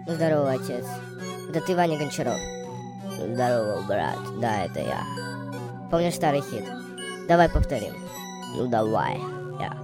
Здорово, отец. Это ты, Ваня Гончаров? Здорово, брат. Да, это я. Помнишь старый хит? Давай повторим. Ну давай. Я.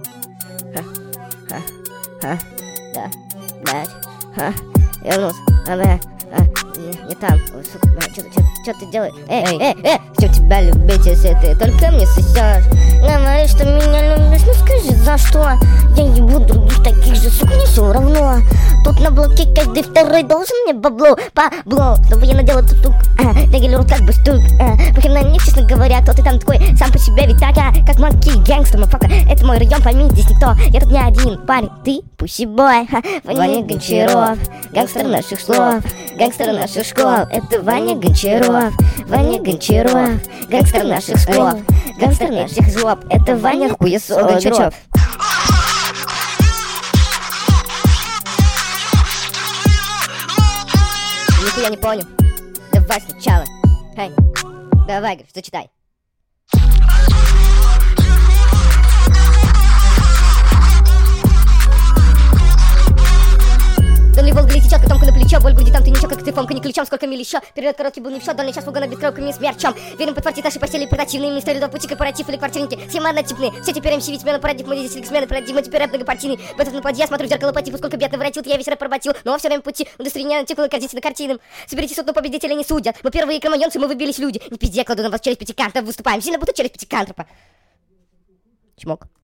Да. Блядь. Вернулся. Не там. Что ты делаешь? Чем тебя любить, если ты только мне сосешь? Говоришь, что меня любишь, ну скажи, за что? Я ебу других таких же, сука, мне все равно. Тут на блоке каждый второй должен мне бабло, чтобы я надела тутук. Регулирует как бы штук. Похер на них, честно говоря, кто ты там такой, сам по себе ведь так, как манки, гэнгстер, мафака. Это мой район, пойми, здесь никто. Я тут не один парень, ты пусибой. Ваня Гончаров, гангстер наших слов, гангстер наших школ. Это Ваня Гончаров, Ваня Гончаров, гангстер наших слов, гангстер наших злоб. Это Ваня Хуесов Гончаров. Нихуя не понял. Давай сначала. Эй, давай, говоришь, зачитай. Донли Волга ли течет, котомка на плечо, боль в груди, там ты ничего, как ты фомка, не ключом, сколько миль еще. Период короткий был не в счет, дальний час фуга над бескровками с мерчом. Верим подтвердить наши постели портативные, мистер до пути, корпоратив или квартирники. Схемы однотипные, все теперь МС, ведь смена парадигмы, здесь смены парадигмы, теперь рэп многопартийный. Бэтов на подъезд, смотрю в зеркало по типу, сколько бед наворотил, я весь рэп проботил, но все время пути, удостоверение натекало, кардите на картинам. Соберите суд, но победителя не судят. Мы первые кроманьонцы, мы выбились люди. Не пизде, кладу на вас через пятикантов, выступаем сильно, будто через пятикантропа. Чмок.